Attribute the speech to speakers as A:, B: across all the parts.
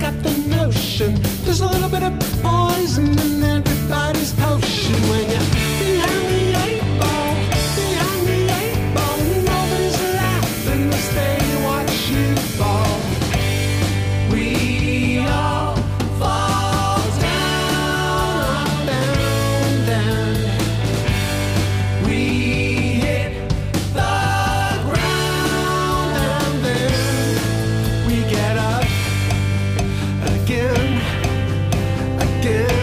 A: got the notion there's a little bit of poison in everybody's potion. When you're behind the eight ball, behind the eight ball, nobody's laughing as they watch you fall. We all fall down, down, down. We hit the ground and then we get up again, again.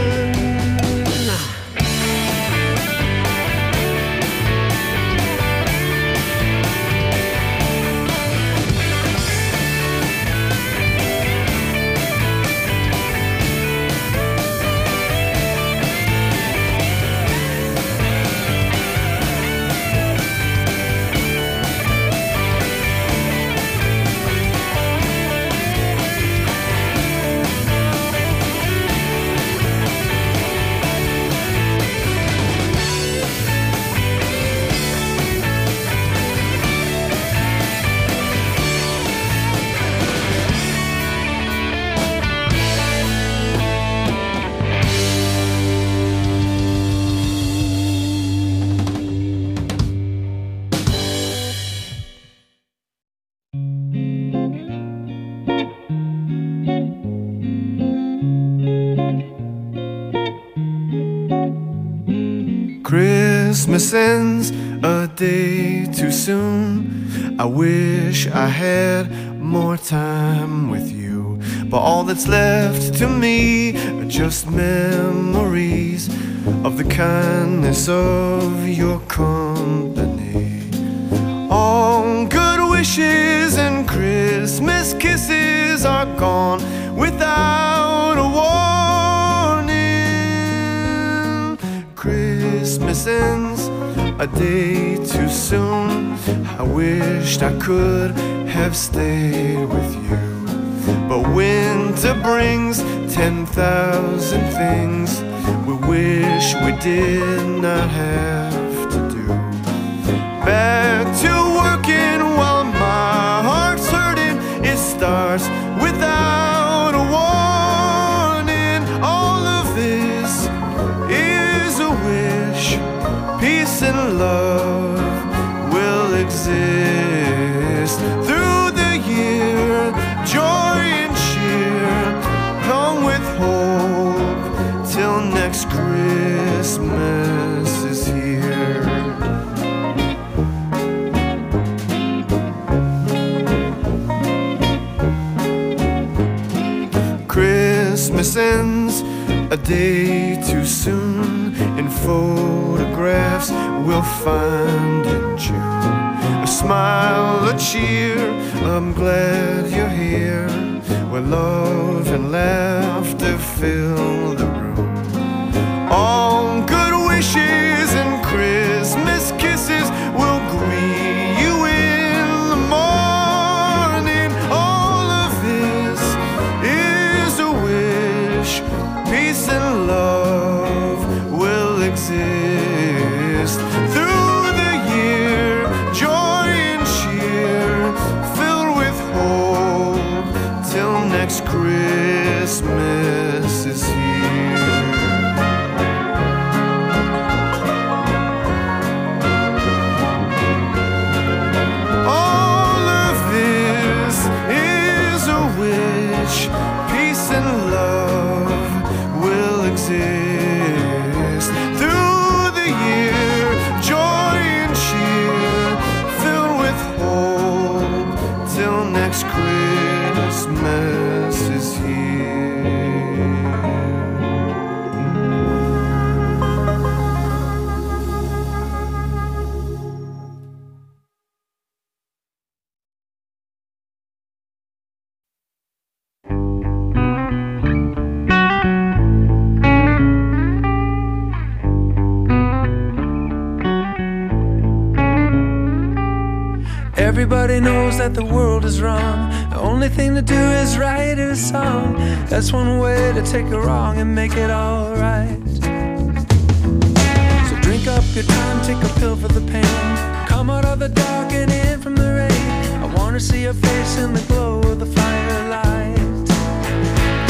B: Christmas ends a day too soon. I wish I had more time with you, but all that's left to me are just memories of the kindness of your company. All good wishes and Christmas kisses are gone without a warning. Christmas ends a day too soon. I wished I could have stayed with you, but winter brings 10,000 things we wish we did not have to do. Back to working while my heart's hurting. It starts without a warning. All of this is a wish. Peace and love will exist through the year. Joy and cheer come with hope till next Christmas is here. Christmas ends a day too soon. In photographs we'll find in June a smile, a cheer. I'm glad you're here, where love and laughter fill the room. All good wishes and Christmas kisses will greet you in the morning. All of this is a wish. Peace and love will exist through the year. Joy and cheer filled with hope till next Christmas is here. All of this is a wish. Peace and love will exist through the year. Joy and cheer filled with hope till next Christmas is here.
C: Everybody knows that the world is wrong. The only thing to do is write a song. That's one way to take a wrong and make it all right. So drink up your time, take a pill for the pain. Come out of the dark and in from the rain. I wanna see your face in the glow of the firelight.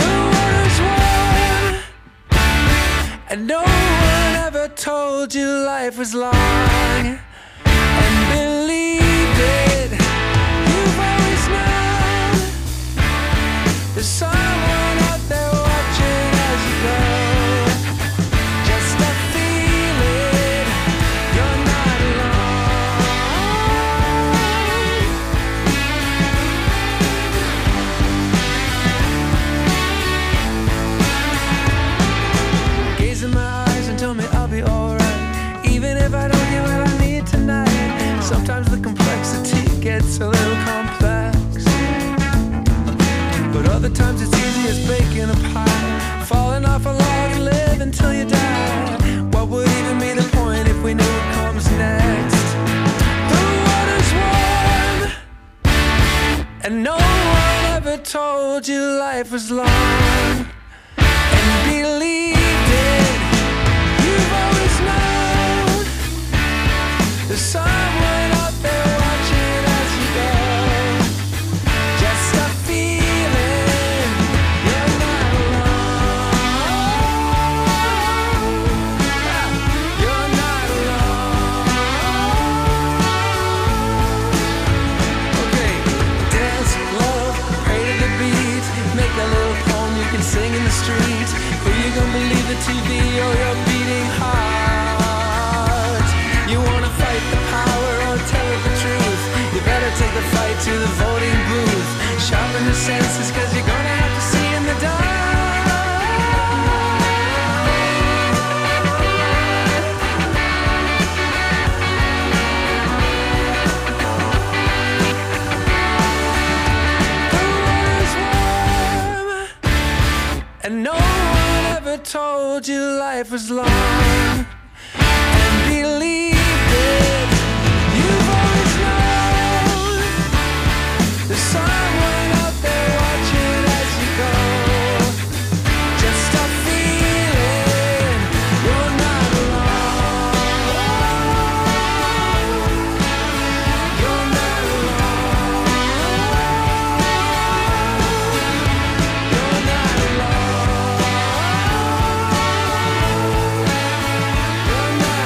C: And no one ever told you life was long and believed it. You've always known there's someone out there watching as you go. Just a feeling you're not alone. Gaze in my eyes and tell me I'll be alright, even if I don't get what I need tonight. Sometimes the complexity gets a little complex, but other times it's easy as baking a pie, falling off a log and live until you die. What would even be the point if we knew what comes next? The water's warm, and no one ever told you life was long and believed it. You've always known there's someone out there watching as you go. Just a feeling you're not alone. You're not alone. Okay, dance, love, pray to the beat, make a little poem you can sing in the streets. Who you gonna believe, the TV or your beating heart? You wanna fight the power or tell it the truth? You better take the fight to the voting booth. Sharpen your senses, cause you're gonna have to see in the dark. The water's warm, and no one ever told you life was long and believed it. You've always known there's someone out there watching as you go. Just a feeling you're not alone. You're not alone. You're not alone. You're not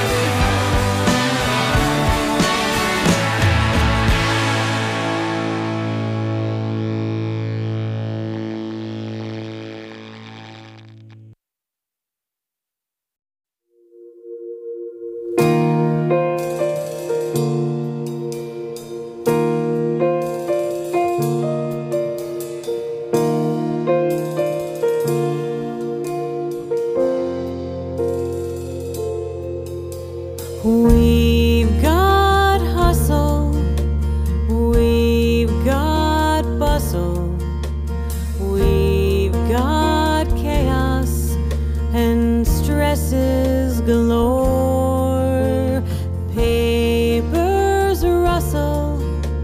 D: We've got hustle, we've got bustle, we've got chaos and stresses galore. Papers rustle,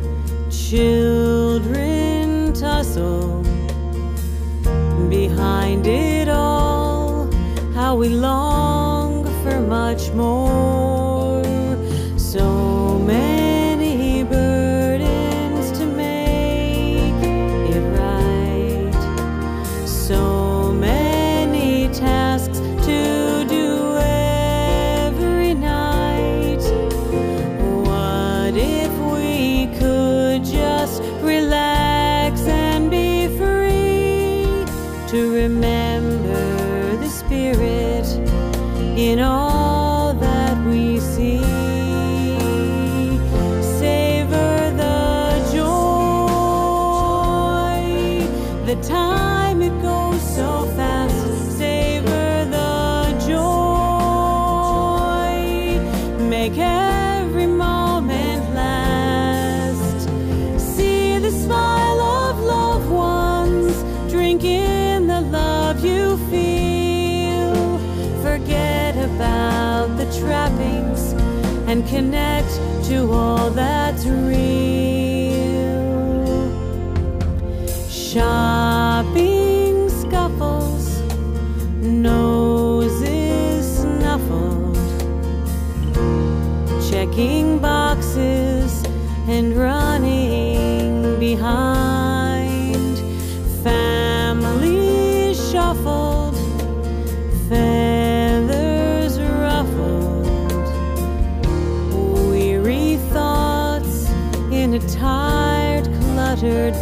D: children tussle. Behind it all, how we long for much more. So many burdens to make it right. So many tasks to do every night. What if we could just relax and be free to remember the spirit in all that we see? Savor the joy, the time it goes so fast. Savor the joy, make every moment last. See the smile of loved ones, drink in the love you feel. Forget about the trappings and connect to all that's real. Shopping scuffles, noses snuffled, checking boxes and running behind. Families shuffled, feathers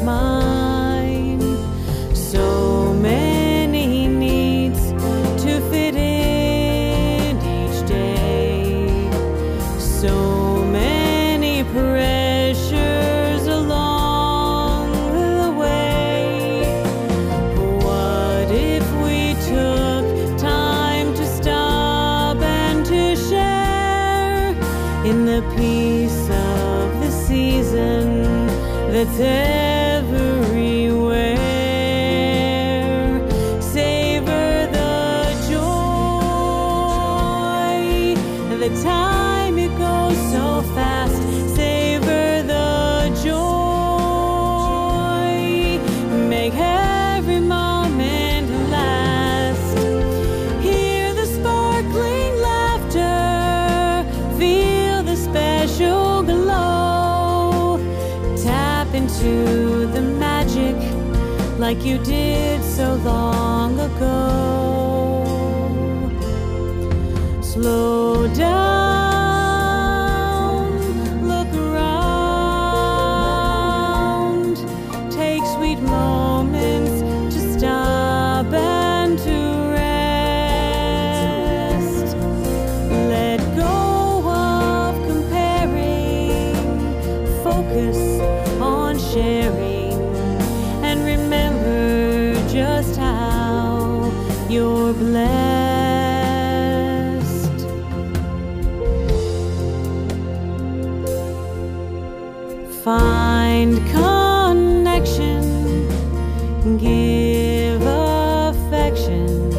D: mine. So many needs to fit in each day. So many pressures along the way. What if we took time to stop and to share in the peace of the season that's everywhere? Savor the joy, the time it goes so fast. Savor the joy, make every moment last. Hear the sparkling laughter, feel the special glow. Tap into the magic like you did so long ago. Slow down, look around, take sweet moments to stop and to rest. Let go of comparing, focus on sharing, and remember just how you're blessed. Find connection, give affection.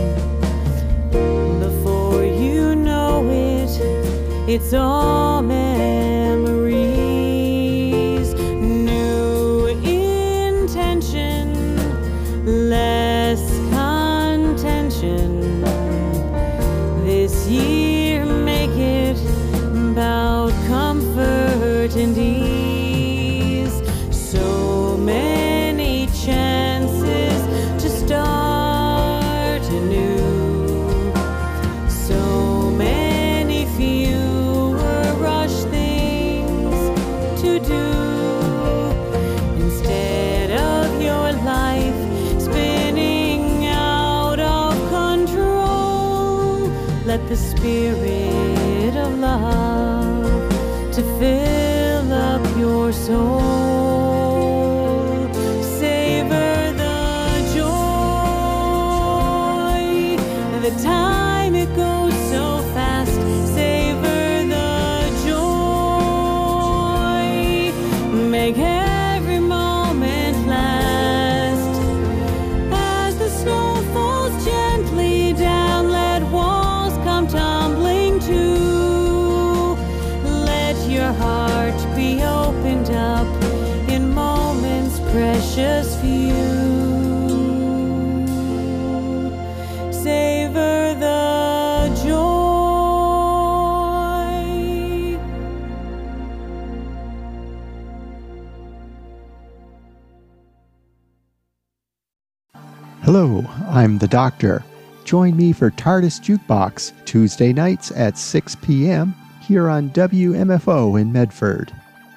D: Before you know it, it's all memories. New intention, less contention. This year make it about comfort and ease. So many chances to start anew. So many fewer rush things to do. Instead of your life spinning out of control, let the spirit of love to fill up your soul. Savor the joy, the time it goes so fast. Savor the joy, make every moment last. As the snow falls gently down, let walls come tumbling too. Let your heart be opened up in moments precious for you. Savor the joy.
E: Hello, I'm the Doctor. Join me for TARDIS Jukebox Tuesday nights at 6 p.m. here on WMFO in Medford.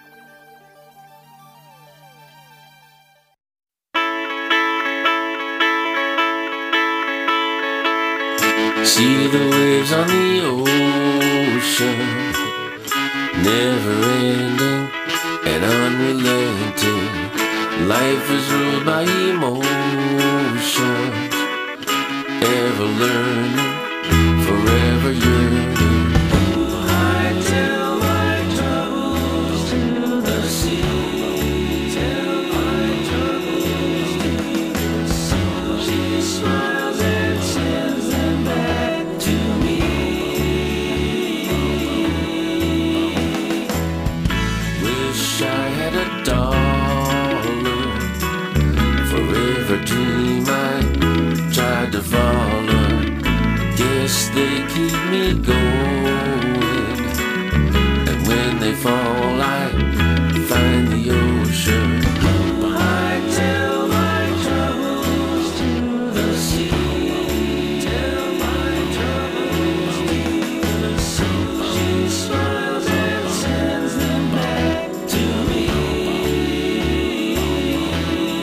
F: See the waves on the ocean, never ending and unrelenting. Life is ruled by emotions, ever learning, forever yearning. I tell my troubles to the sea, tell my troubles to the sea. She smiles and sends them back to me. Wish I had a dollar, forever dream I tried to follow. Guess they keep me going, and when they fall I find the ocean. I tell my troubles to the sea, tell my troubles to the sea. She smiles and sends them back to me.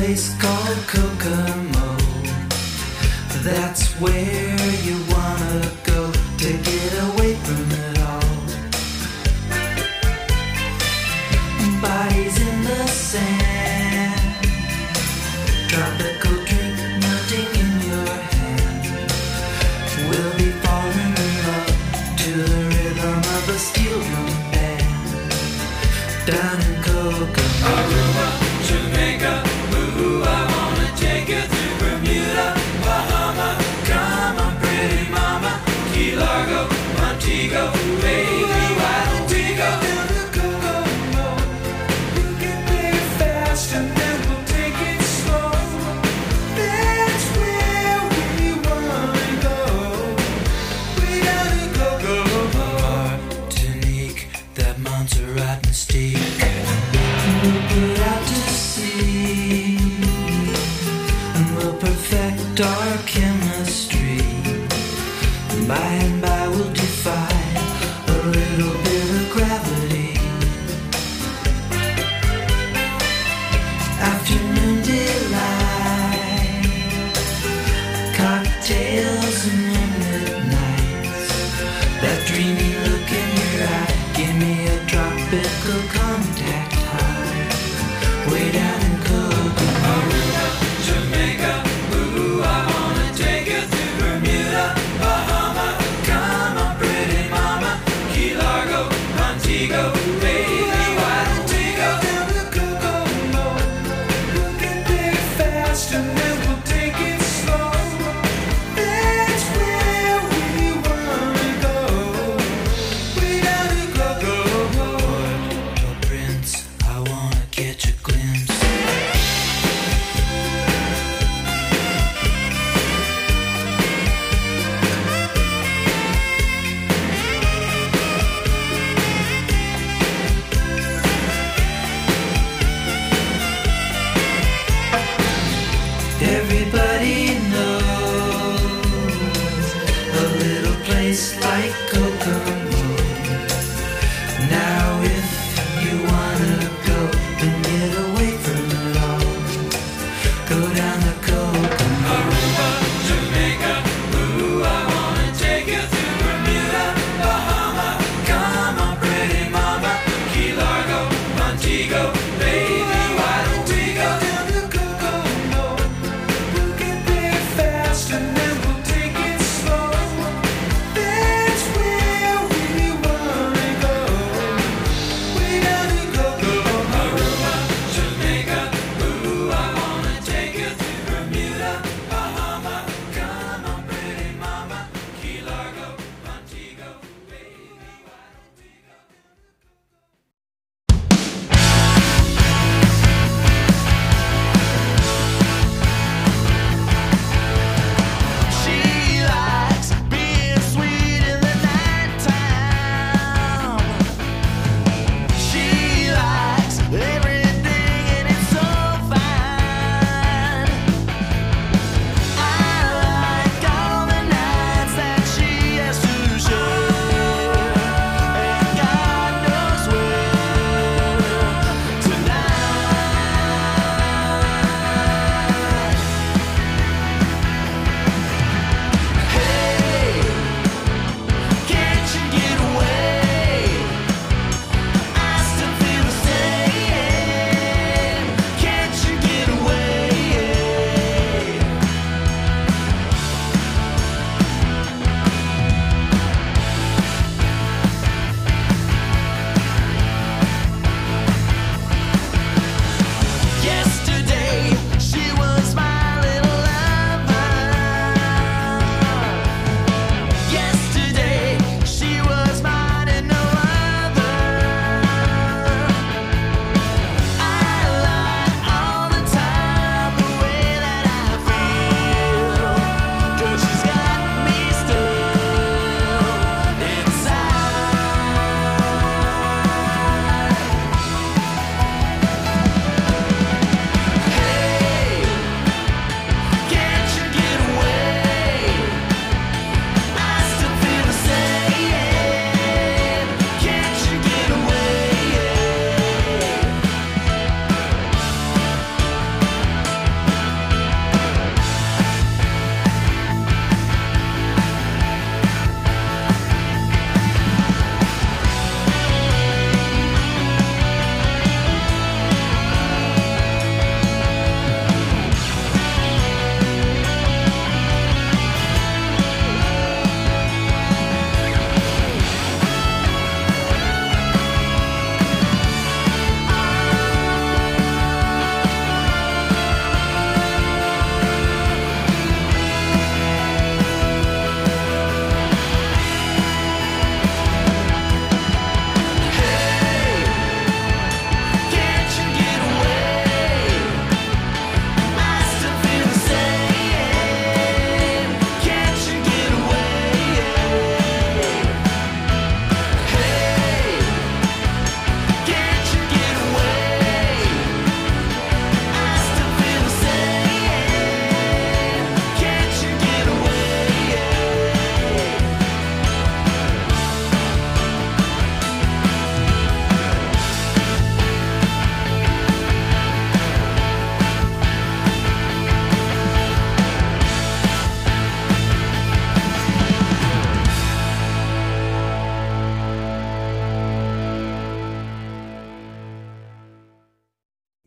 G: place called Kokomo. That's where you wanna go to get away from it all. Bodies in the sand, tropical drink melting in your hand. We'll be falling in love to the rhythm of a steel drum band. Down in Kokomo, Aruba, Jamaica, ooh, I wanna take you to Bermuda, Bahama. Come on, pretty mama, Key Largo, Montego, baby, why don't we go down to Kokomo? You can play it fast and then we'll take it slow. That's where we wanna go. We gotta Kokomo. Martinique, that Montserrat mystique. We'll put out to sea and we'll perfect our chemistry. By and by we'll defy a little bit of gravity. Afternoon delight, cocktails and moonlit nights. That dreamy look in your eye, give me a tropical contact high. Way down in Kokomo, Aruba, Jamaica, ooh, I wanna take you to Bermuda, Bahama. Come on, pretty mama, Key Largo, Montego, baby, why don't we go down to Kokomo? We can play it fast and then we'll take it slow. That's where we wanna go. We gotta Kokomo. Puerto Prince, I wanna catch a glimpse. Everybody knows a little place like Kokomo. Now if you wanna go, then get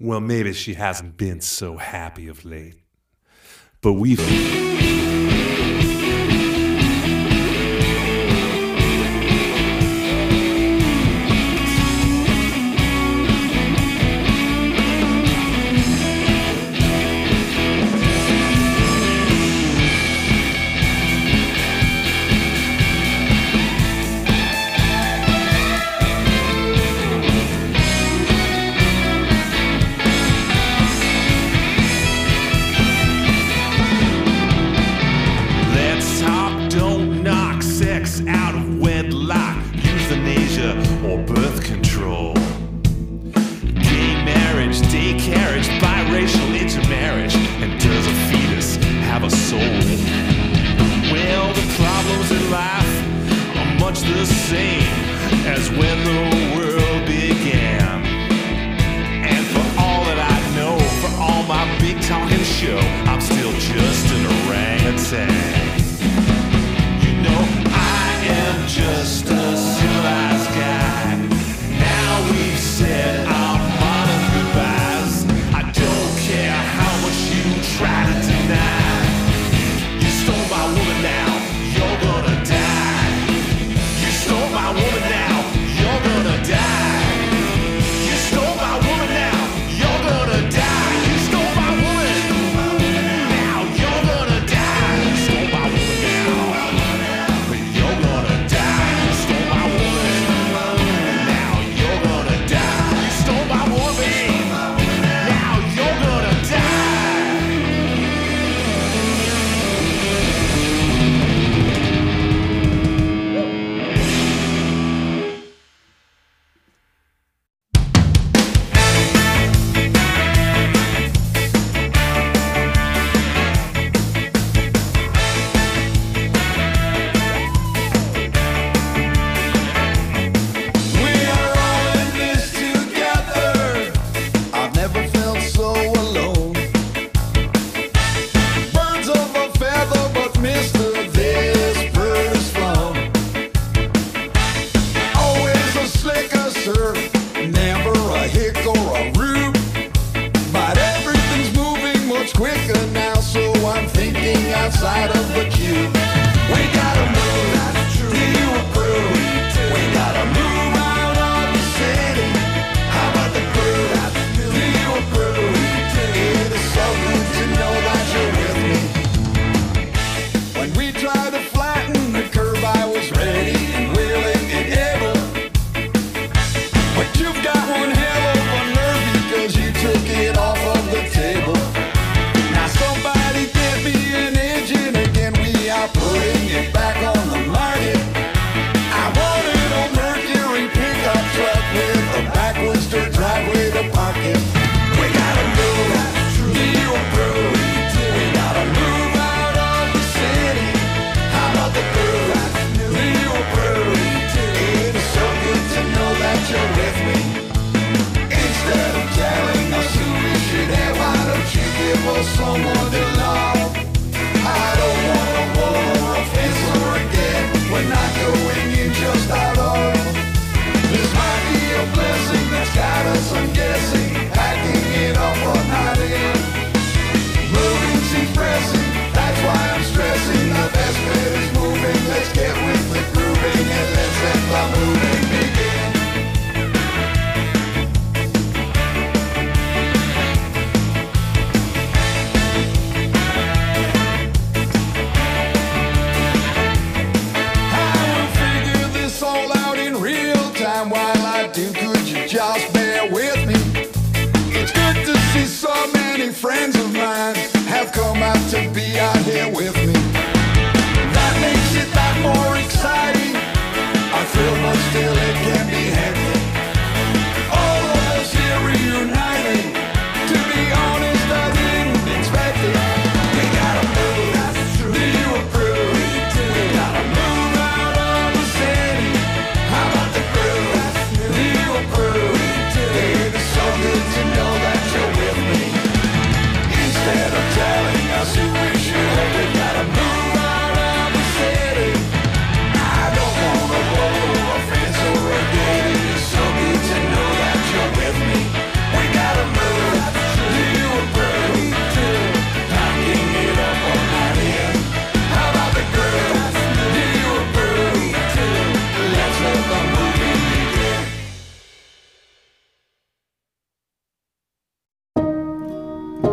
H: Well, maybe she hasn't been so happy of late. But we've... out of wedlock, euthanasia or birth control, gay marriage, day carriage, biracial intermarriage, and does a fetus have a soul? Well, the problems in life are much the same as when the world began. And for all that I know, for all my big talking show, I'm still just an orangutan. Just a civilized guy. Now we've said our modern goodbyes. I don't care how much you try to deny. You stole my woman, now you're gonna die. You stole my woman, now you're gonna die. You stole my woman, now you're gonna die. You stole my woman, now you're gonna die. You stole my woman, now you're gonna die.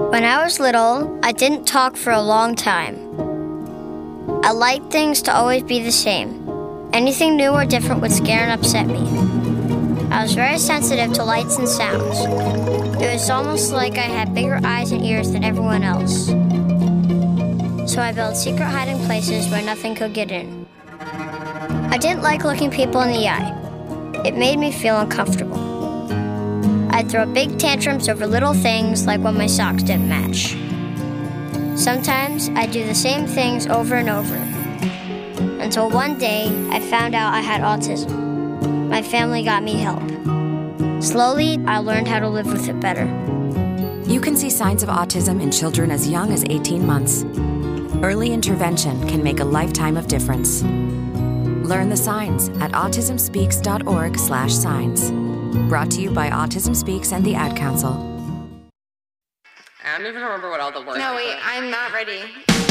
I: When I was little, I didn't talk for a long time. I liked things to always be the same. Anything new or different would scare and upset me. I was very sensitive to lights and sounds. It was almost like I had bigger eyes and ears than everyone else. So I built secret hiding places where nothing could get in. I didn't like looking people in the eye. It made me feel uncomfortable. I'd throw big tantrums over little things like when my socks didn't match. Sometimes I'd do the same things over and over. Until one day, I found out I had autism. My family got me help. Slowly, I learned how to live with it better.
J: You can see signs of autism in children as young as 18 months. Early intervention can make a lifetime of difference. Learn the signs at autismspeaks.org/signs. Brought to you by Autism Speaks and the Ad Council.
K: I don't even remember what all the words
L: No,
K: were.
L: wait, I'm not ready.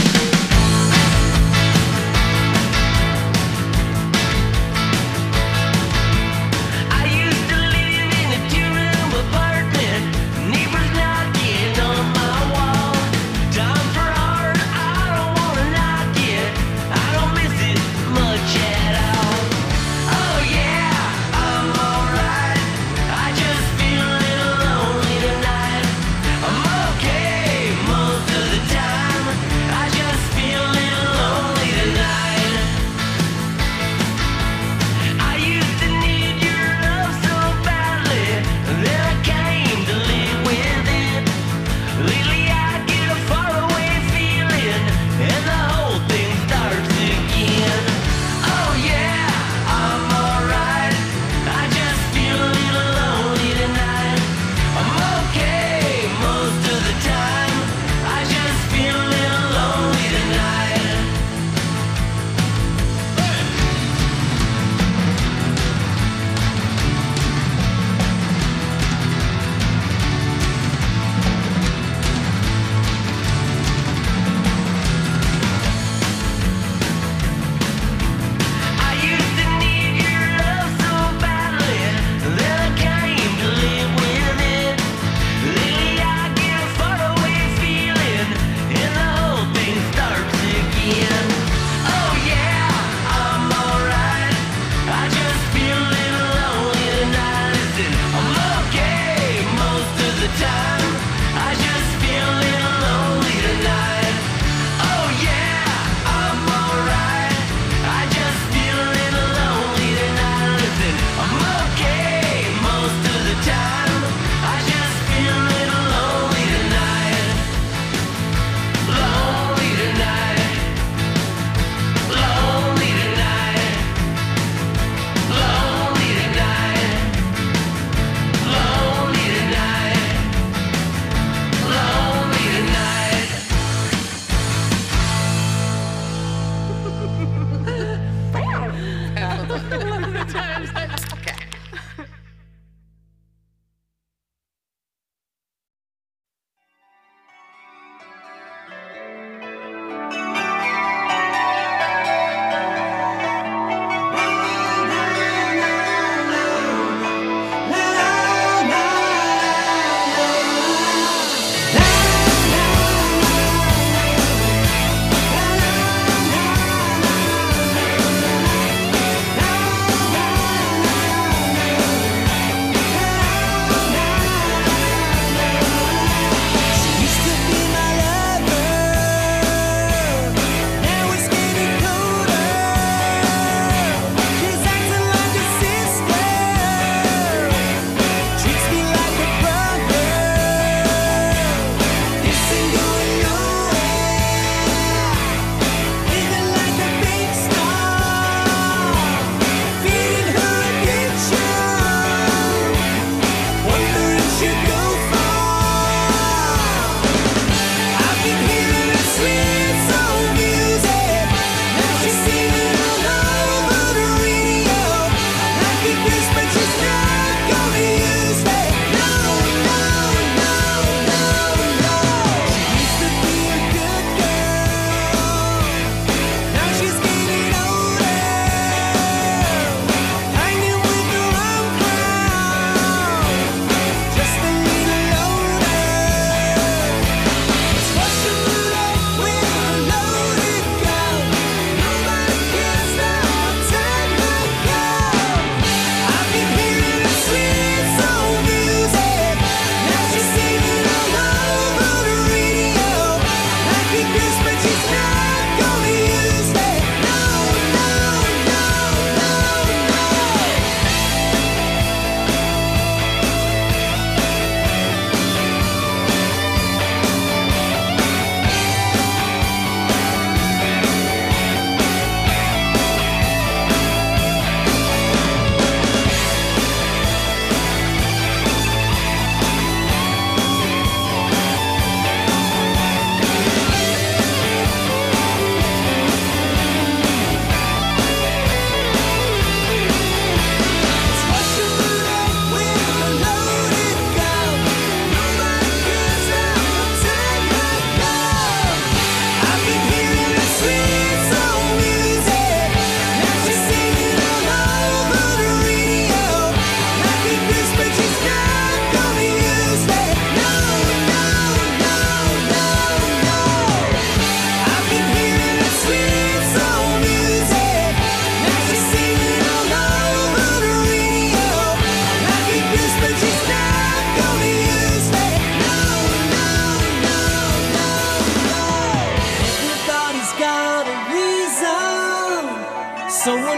M: I used to live in a two-room apartment. Neighbors knocking on my wall. Time for art, I don't wanna knock it. I don't miss it much at all. Oh yeah, I'm alright. I just feel a little lonely tonight. I'm okay most of the time. I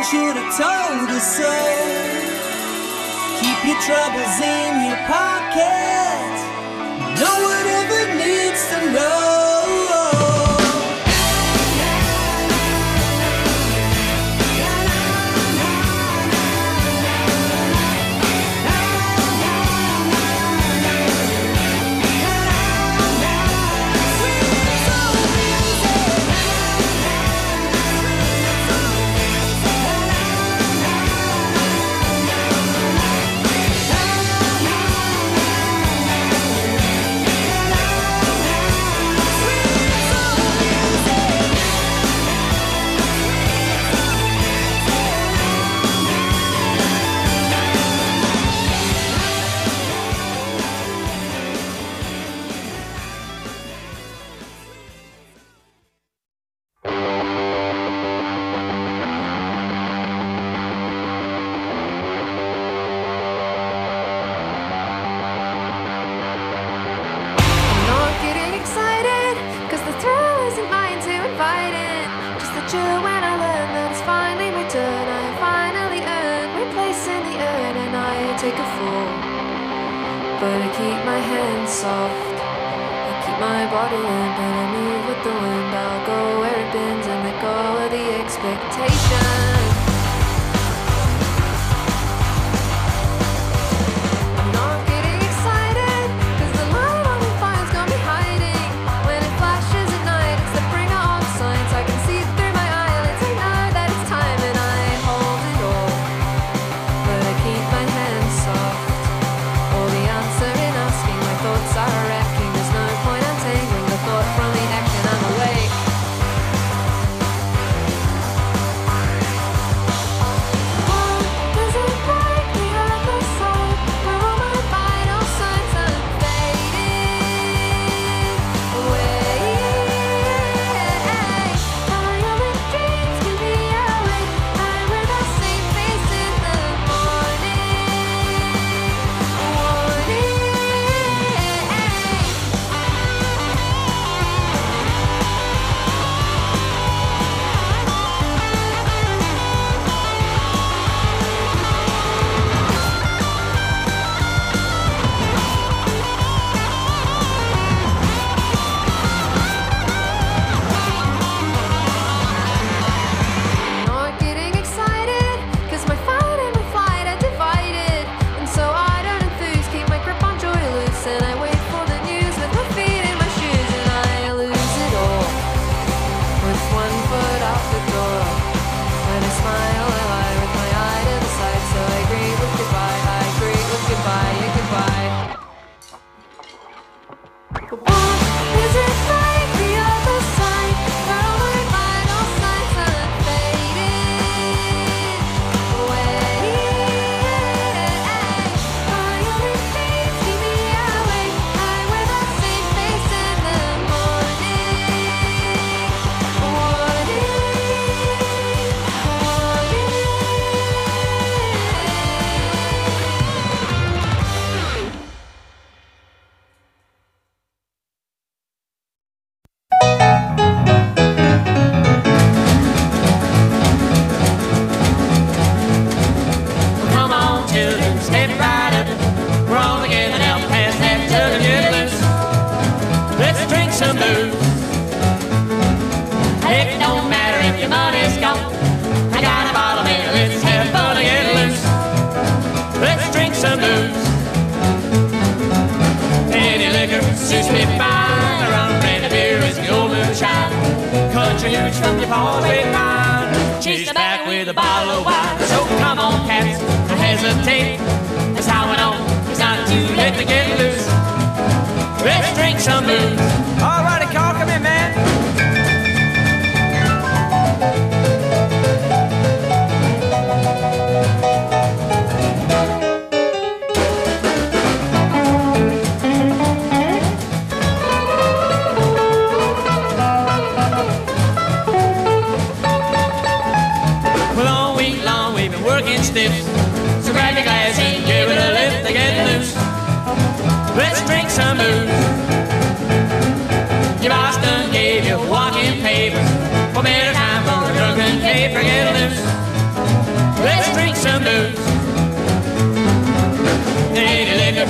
L: should have told us so. Keep your troubles in your pocket. No one ever needs to know.
N: Take a fall, but I keep my hands soft. I keep my body limp and I move with the wind. I'll go where it bends and let go of the expectation. I'm not getting excited, 'cause the light on the fire's got me hiding. When it flashes at night, it's the bringer of signs. I can see through my eyelids, I know that it's time and I hold it all. But I keep my hands soft. All the answer in asking, my thoughts are wrecking. There's no point untangling the thought from the action. I'm awake. Does it break the other side? Where all my vital signs are fading away. I am in dreams, can be awake. I wear the same face in the morning. Not getting excited, 'cause my fight and my flight are divided. And so I don't enthuse, keep my grip on joy loose. And I wait for the news with my feet in my shoes. And I lose it all, with one foot out the door. When I smile, I lie with my eye to the side. So I greet with goodbye, I greet with goodbye, yeah, goodbye. But what is it like the other side? Where all my vital signs are fading away. I am in dreams, keep me awake. I wear the same face in the morning.
M: Come on, children, step right up. We're all together now, pass that jug and get loose. Let's drink some booze. Heck, it don't matter if your money's gone. I got a bottle here, let's have fun and get loose. Let's drink some booze. Any liquor suits me fine. Rum, brandy, beer, whiskey, old moonshine. Country hooch from your paws with mine. Chase the back with a bottle of wine. So come on, cats, don't hesitate. That's how it on. It's not too late to get loose. Let's drink some booze.
C: All righty, Carl, come in, man.
M: Well, all week long we've been working stiff. So grab your glass and give it a lift to get loose. Let's drink some booze. Your boss done gave you walking papers. For better time for a drunken caper, get loose.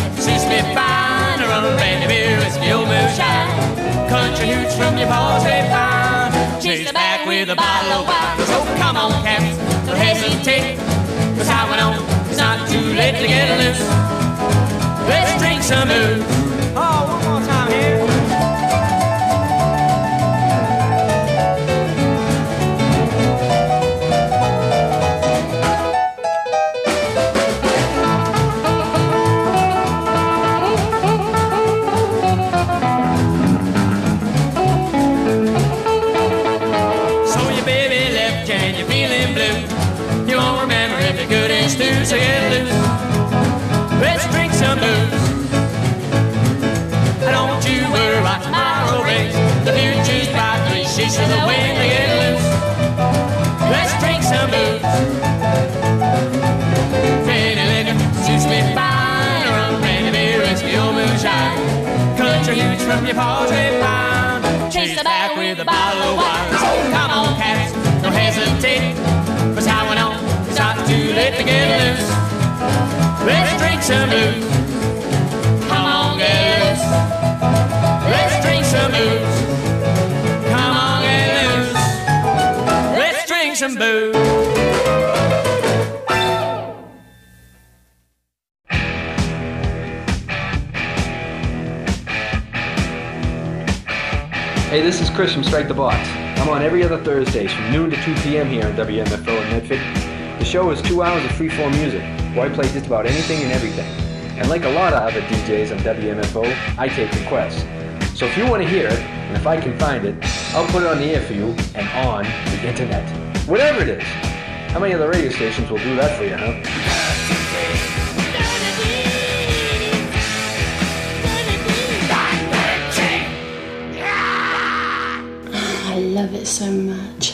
O: suits me fine. Rum, brandy, beer, whiskey, old moonshine. Country hooch from your paws, they fine. Chase back with a bottle of wine. So come on, cats, don't hesitate. 'Cause I went on, it's not too late to get loose. Let's drink some booze. Oh, one more time here. So get loose, let's drink some booze. Don't you worry about tomorrow brings. The future's bright, three sheets of the wind to get loose. Let's drink some booze. Pretty liquor suits me fine. Rum, brandy, beer, whiskey, old moonshine. Country hooch from your paws, they fine. Chase the back with a bottle of wine. So come on, cats, don't hesitate. 'Cause I went on. Not too late to get loose. Let's drink some booze. Come on, get loose. Let's drink some booze. Come on, get loose. Let's drink some booze.
P: Hey, this is Chris from Strike the Box. I'm on every other Thursdays from noon to 2 p.m. here on WMFO in Medford. The show is 2 hours of free-form music, where I play just about anything and everything. And like a lot of other DJs on WMFO, I take requests. So if you want to hear it, and if I can find it, I'll put it on the air for you and on the internet. Whatever it is. How many other radio stations will do that for you, huh?
Q: I love it so much.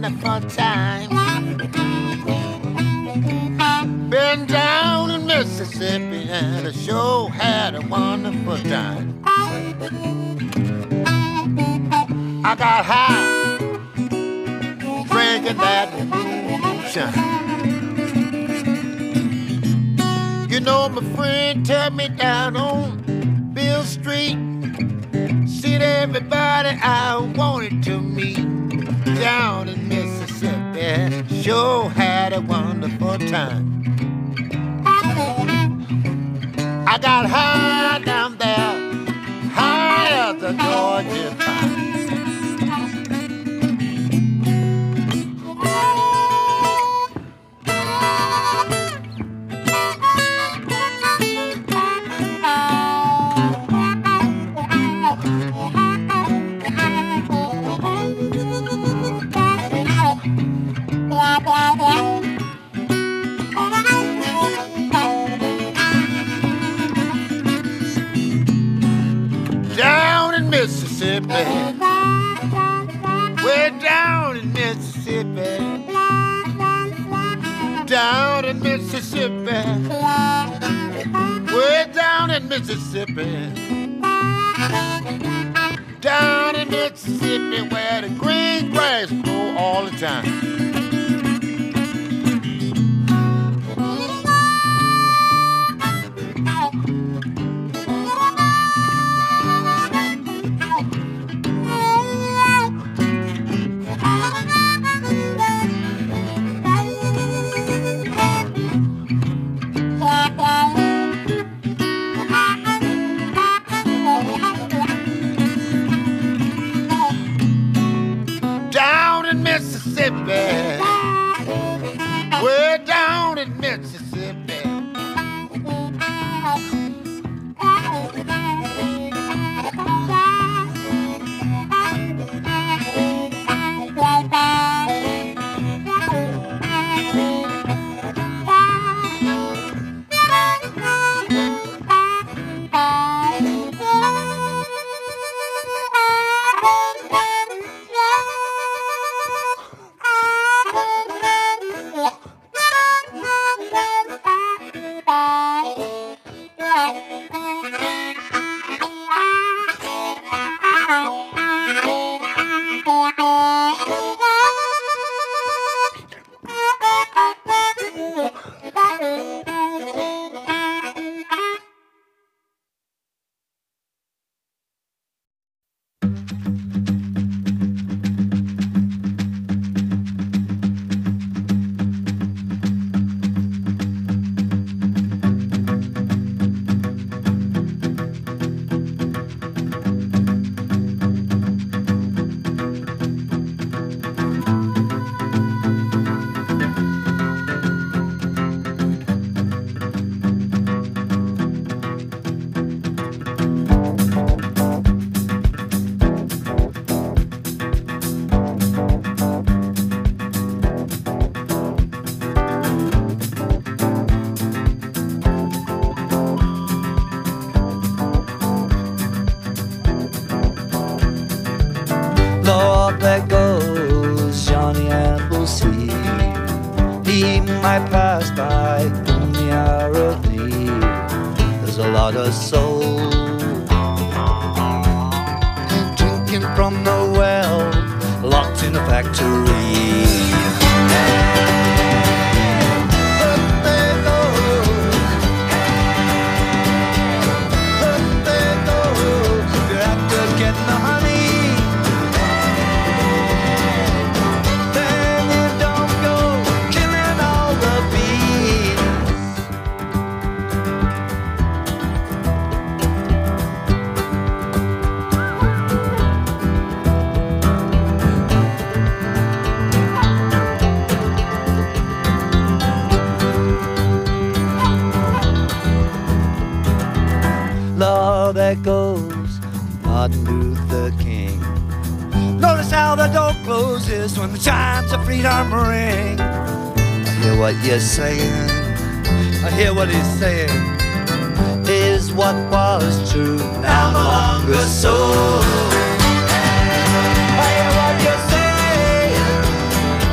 R: wonderful time. Been down in Mississippi and I sure had a wonderful time. I got high drinking that moonshine. You know, my friend took me down on Bill Street. Seen everybody I wanted to meet down in Mississippi. Sure had a wonderful time. I got high down there, high as the Georgia pine. Down in Mississippi, way down in Mississippi, down in Mississippi, way down in Mississippi, down in Mississippi where the green grass grow all the time. Down in Mississippi, way down in Mississippi.
S: Lord, there goes Johnny Appleseed. He might pass by in the hour of need. There's a lot of soul drinking from the well, locked in a factory. Lord, there goes Martin Luther King. Notice how the door closes when the chimes of freedom ring. I hear what you're saying, I hear what he's saying. Is what was true now no longer so? I hear what you're saying,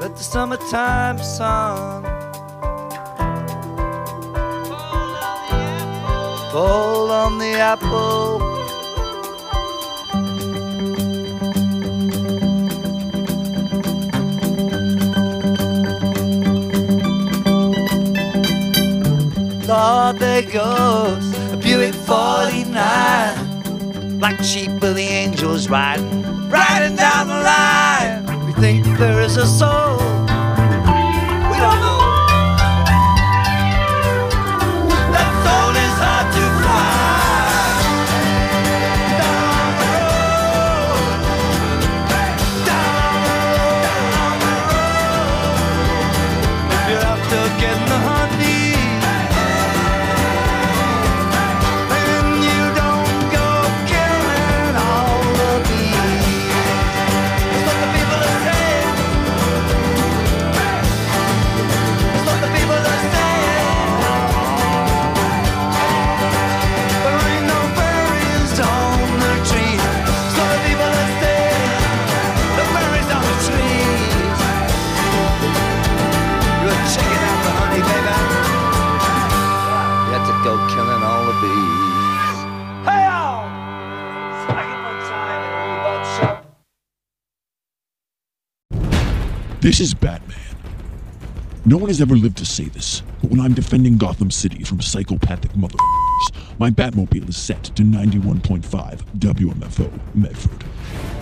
S: Let the summertime sun fall on the apple. Lord, there goes a Buick 49, like sheep of the angels riding down the line. We think there is a soul, we don't know. That soul is hard to find. Down the road, down the road. If you're after getting the honey, killing all the bees. Hey, y'all! Second one time and we
T: This is Batman. No one has ever lived to say this, but when I'm defending Gotham City from psychopathic motherfuckers, my Batmobile is set to 91.5 WMFO Medford.